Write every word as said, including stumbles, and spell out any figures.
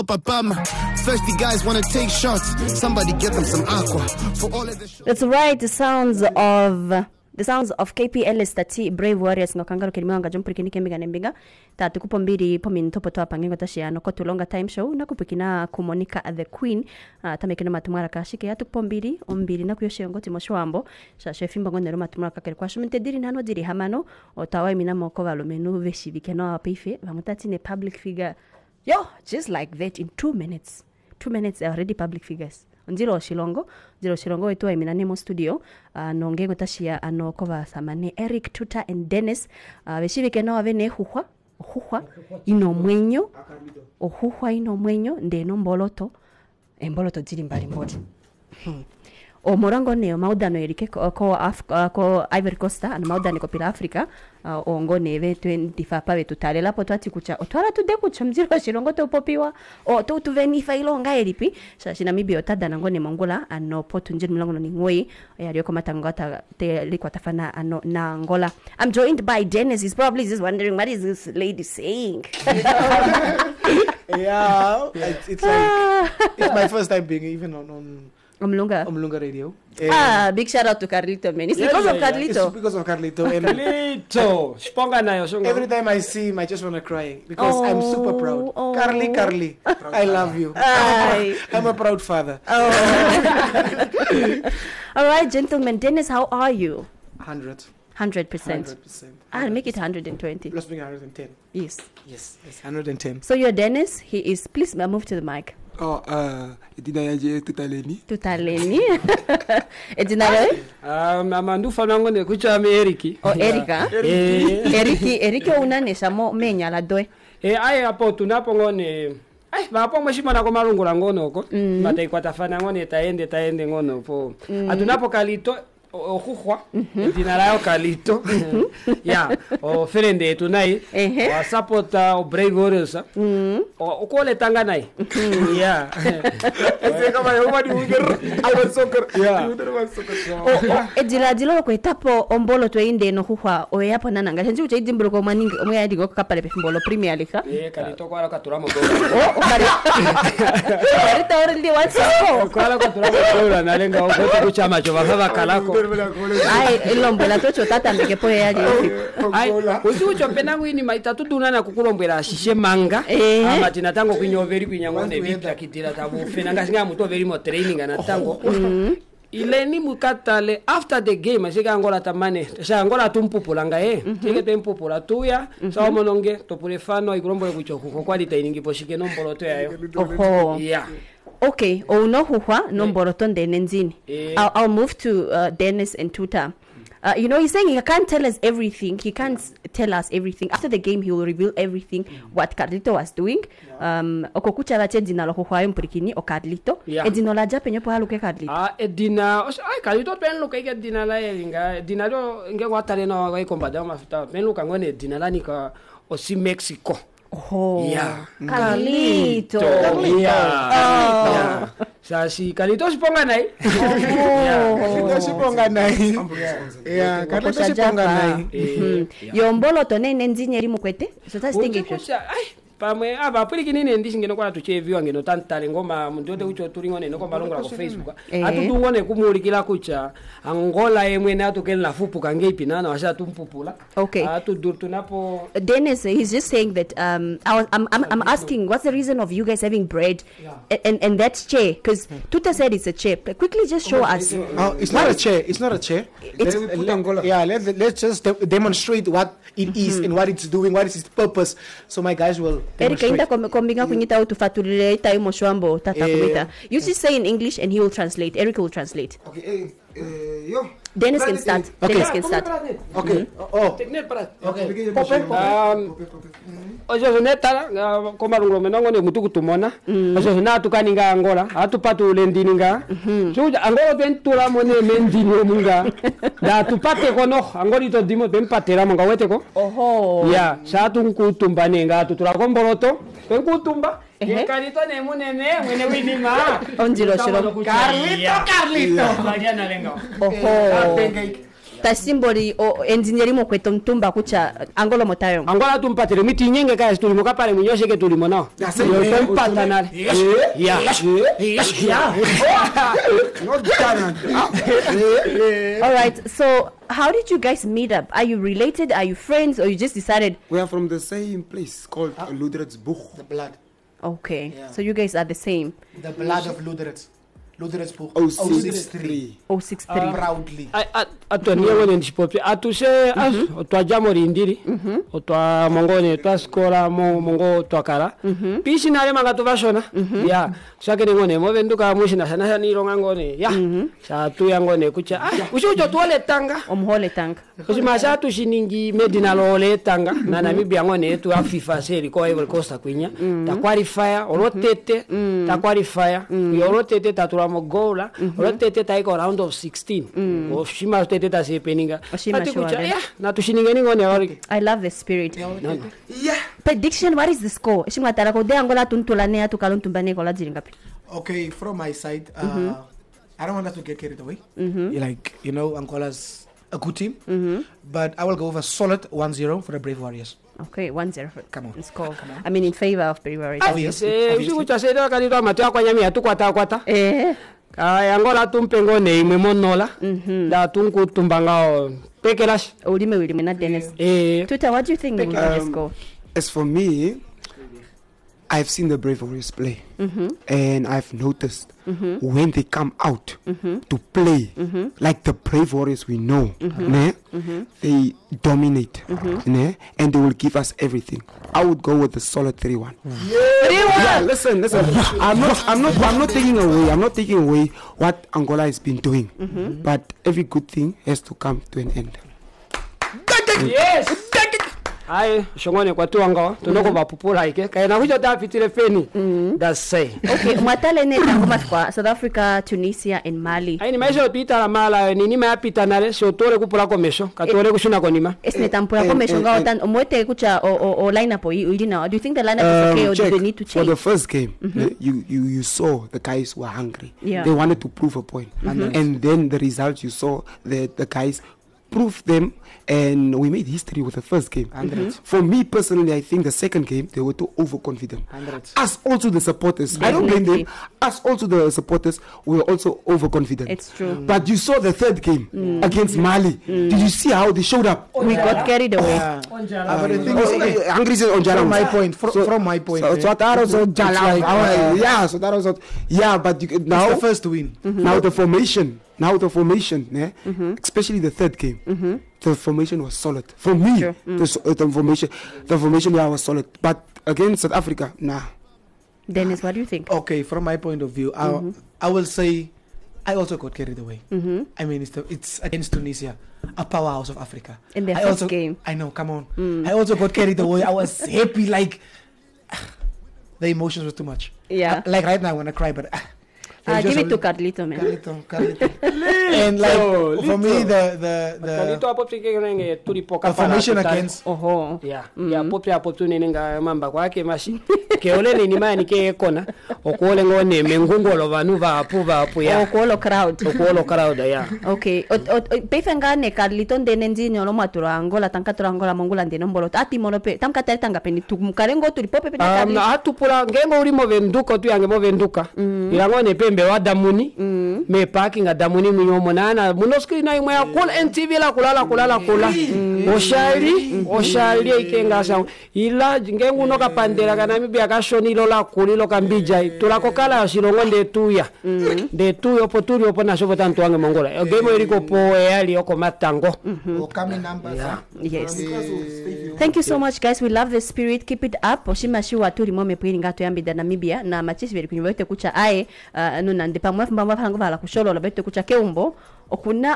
help Apama. Thirsty guys wanna take shots. Somebody get them some aqua. For all of the shots. That's right, the sounds of the sounds of K P L S tati Brave Warriors ngokangalo kilimanga jumpuri nikembiga nembiga tatu kupo mbiri po mintopo to apangengo tashiano ko tulonga time show na kupikina kumonika the queen uh, tamekena matumara kashike yatu kupo mbiri ombiri na kuyoshiongo timoshwambo shashe fimba ngone roma tumara kakere kwa shumte diri nano diri hamano otawa mina moko valomenu veshibike no apife vamutati ne public figure yo just like that in two minutes two minutes they are already public figures Nziro Shilongo, Nziro Shilongo wetu wa iminanemo studio, uh, nongengo tashia ano kova samane Eric, Tuta and Dennis, uh, veshibike na wavene huhwa, huhwa, ino mwenyo, huhwa ino mwenyo, ndeno mboloto, mboloto zili mbali mbodi. Hmm. O morango neo maudano erike ko ko, Af uh, ko Ivory Coast na maudano ko pila Africa uh, ongo neve twenty-five pa vetu tale lapo twati kucha otwara tude kucha mziro shilongo to popiwa o to tu veni fa ilonga eripi sha shina mibi otada nango ne mongola ano potu njiri mlango ni ngoi yaliyo kama tangota te liko tafana ano na Angola. I'm joined by Dennis. He's probably just wondering what is this lady saying. Yeah, it's, it's like it's my first time being even on on Omlunga. Omlunga Radio. Ah, um, big shout out to Carlito, man. It's yeah, because yeah, of Carlito. Yeah. It's because of Carlito. And Carlito. Sponga na yo. Every time I see him, I just want to cry because oh, I'm super proud. Oh. Carly, Carly, I love you. I'm a, I'm a proud father. Oh. All right, gentlemen. Dennis, how are you? Hundred. Hundred percent. Hundred percent. I'll make it hundred and twenty. Let's make it hundred and ten. Yes. Yes. Yes. Hundred and ten. So you're Dennis. He is. Please move to the mic. Oh, uh, edina yaje tutaleni. Tutaleni. Edina yaje? Um, amandu fanango ne kucha me Eriki. Oh, Erika. Eh, Eriki, Eriki unanesha mo menya la doe. Eh, ai hapo tunapo ngone. Ai, bapo mweshima na koma lungu la ngono ko. Mm. Mata ikwata fana ngone taende taende ngono po. Mm. Atunapo Carlito ohuhwa edina lao Carlito. Yeah, o ferende tunai. O supporta o Brave Warriors. Mm. O kole tanga nai. Yeah. Ese kama yoma di unger awa soccer. Yeah. O edila dilo ko etapo ombolo to inde no huhwa o yapo nananga. Nje uche idimbolo ko maningi omo yadi go kapale pe mbolo Premier League. Eh, Carlito kwa ka turamo go. Oh, bari. Bari tawre ndi watso. Kwa ka turamo go na lenga o ko chama cho baba kalako. Ai ilombela tocho tata mbeke po yaji. Ai, uchucho penangu ini maitatu dunana kukulombela shishe manga. Ama tinatango kwinyoveri kwinyangone vipya kitira tabu fenanga singa muto veri mo training anatango. Ile ni mukatale after the game asika Angola tamane sha Angola tumpupulanga eh tike tempupula tuya sawa mononge topule fano ikulombole kuchokuko kwa ditainingi poshike nombolo to yayo. Oho. Yeah. Okay, oh no huwa nomboroto ndene nzini. I'll, I'll move to uh, Dennis and Tuta. Uh, you know, he's saying he can't tell us everything. He can't tell us everything. After the game, he will reveal everything what Carlito was doing. Um, okokucha vache dina lo huwa mpurikini o Carlito. Yeah. Edino la jape nyopo haluke Carlito. Ah, edina, ai Carlito pen luka ike dina la yinga. Edina lo nge watale na wa ikombada mafuta. Pen luka ngone edina la nika osi Mexico. Oh, yeah. Carlito. Carlito. Yeah. Oh. Yeah. Sasi Carlito siponga nai. Carlito siponga nai. Yeah, Carlito siponga nai. Yombolo to nene nzinye rimu kwete. So that's thinking. Ai, pamwe aba puliki nini ndishi ngeno kwa tucheviwa ngeno tantale ngoma mundote ucho turingone noko malongo la Facebook. Atudungone kumulikila kucha Angola yemwe na tukela fupu kangepi nana washa tumpupula. Okay. Atudur tunapo Dennis, he's just saying that um I was, I'm I'm I'm asking what's the reason of you guys having bread yeah. and and that chair because Tuta said it's a chair. Quickly just show us. Oh, it's not a chair. It's not a chair. It's let, yeah, let's let's just de demonstrate what it is mm-hmm. and what it's doing, what is its purpose. So my guys will Erika inda kombinga kunyita utufatulile ita imoshwambo tata kumita. You just say in English and he will translate. Erica will translate. Okay, uh, yo. Dennis can start. Okay. Dennis can start. Okay. Mm-hmm. Oh. Okay. Um, ojo neta koma rungo menongo ne mutu kutumona. Ojo na tukaninga Angola, atupatu lendininga. Suja Angola pentura mone mendini ninga. Da tupate kono Angola to dimo tempatera monga weteko. Oho. Yeah, sa tunkutumba ninga tutura komboroto. Penkutumba. Ye Carlito ne munene mwene winima. Onjilo shiro. Carlito, Carlito. Mariana lenga. Oho. ta simboli o engineering mo kweto mtumba kucha Angola motayo Angola tumpatire miti nyenge kaya tulimo kapale munyoshe ke tulimo no yo tumpata nale yeah yeah Not Ghana. all right, so how did you guys meet up? Are you related? Are you friends? Or you just decided? We are from the same place called uh, Luderetzboeg. The blood. Okay, Yeah. so you guys are the same. The blood of Luderetz. Luderetzboeg. oh six three. oh six three Proudly. atoniye ngone ndipopi atuse twajamo rindiri otwa mongone twaskola mongo twakala pishinale manga tuvashona ya kusakene ngone movenduka mushina sana sana ironga ngone ya satu yangone kucha ushujo tuole tanga omhole tanga kushima tushiningi medina lole tanga na Namibia ngone yetu ya FIFA seri ko Ivory Coast kwinya ta qualifier olotete ta qualifier yorotete tatura mogola olotete ta iko round of sixteen oshima tete ta sepeninga atikucha ya na tushininga ngone ori. I love the spirit. Yeah. Prediction, what is the score? Ishimwa tarako de Angola tuntulane atu kaluntumbane kola jiringapi. Okay, from my side, uh, mm-hmm. I don't want us to get carried away. Mm-hmm. Like, you know, Angola's a good team. Mm-hmm. But I will go over solid one zero for the Brave Warriors. Okay, one zero. Come on. Let's go. I mean, in favor of Brave Warriors. Obvious. Usikucha seda kalito matua kwa nyami atukwata kwata. Eh. Kaya Angola tumpengo ne imwe monola. Da tunku tumbanga pekelash. Ulime ulime na Dennis. Eh. Tuta, what do you think when you um, just go? As for me, I've seen the Brave Warriors play, mm-hmm. and I've noticed mm-hmm. when they come out mm-hmm. to play mm-hmm. like the Brave Warriors we know, mm-hmm. né? Mm-hmm. they dominate, mm-hmm. né? And they will give us everything. I would go with the solid three one. Yeah. Yeah, listen, listen. I'm not, I'm not, I'm not taking away. I'm not taking away what Angola has been doing, mm-hmm. but every good thing has to come to an end. Yes. Ai shongone kwa tuanga tunoko bapupula ike kaina hujo dafitire feni that's say. Okay, mwatale ne tangoma kwa South Africa, Tunisia and Mali. Ai ni maisha pita la mala ni nima yapita nale so tore kupula komesho katore kushuna konima. Esne tampula komesho ngao tan omwete kucha o o lineup o ilina. Do you think the lineup is okay or do they need to change? For the first game, mm-hmm. you you you saw the guys were hungry. Yeah. They wanted to prove a point. Mm-hmm. And then the results you saw that the guys proved them, and we made history with the first game. Mm-hmm. For me personally, I think the second game they were too overconfident. Us also the supporters, Definitely. I don't blame them. Us also the supporters were also overconfident. It's true. Mm. But you saw the third game mm. against Mali. Mm. Did you see how they showed up? We got carried away. Uh, uh, but the thing is, uh, Angry on From my point, fr- so, from my point. So, so that was like, uh, yeah. So that was what, yeah. But you, now it's the first win. Mm-hmm. Now the formation. Now the formation, eh? mm-hmm. especially the third game, mm-hmm. the formation was solid. For me, sure. mm. the, the formation, the formation yeah, was solid. But against South Africa, nah. Dennis, what do you think? Okay, from my point of view, mm-hmm. I, I will say, I also got carried away. Mm-hmm. I mean, it's, the, it's against Tunisia, a powerhouse of Africa. In their I first also, game. I know, come on. Mm. I also got carried away. I was happy, like, the emotions were too much. Yeah. I, like right now, I want to cry, but... Ah, give it to Carlito, man. Carlito, Carlito. And like Lito. For me, the the the, Carlito apopti kenge tulipoka formation against. Oho. Yeah. Yeah. Popri apopti nenga mamba kwake mashi. Keole ni nima ni ke kona. Okole ngone mengungolo vanu va apu va apu ya. Okolo crowd. Okolo crowd ya. Okay. Pefenga ne Carlito ndenenzi nyolo matura Angola tankatura Angola mongula ndenombolo. Ati monope tamkatele tanga peni tumukarengo tulipope pe Carlito. Um, na atupula ngengo uri movenduka tu yange movenduka. Ilangone pe mbe wa damuni mm. me parking a damuni minyomo nana munoskri na imwe ya kula N T V la kulala kulala kula mm. oshali mm. oshali ikenga sa ila ngengu noka pandera kana Namibia ka shoni lo la kulilo kambija tulako kala shilongo nde tuya mm. de tuyo poturi opo na shovo tantu wange mongola mm. game eriko po yali oko matango mm-hmm. okami numbers yeah. yes uh, thank you so much guys, we love the spirit, keep it up. Oshimashi watu limome pwini ngato yambi da Namibia na machisi veri kunyote kucha ae uh, nuna ndipa mwefu mba mwefu hangu vala kusholo la beto kucha keumbo okuna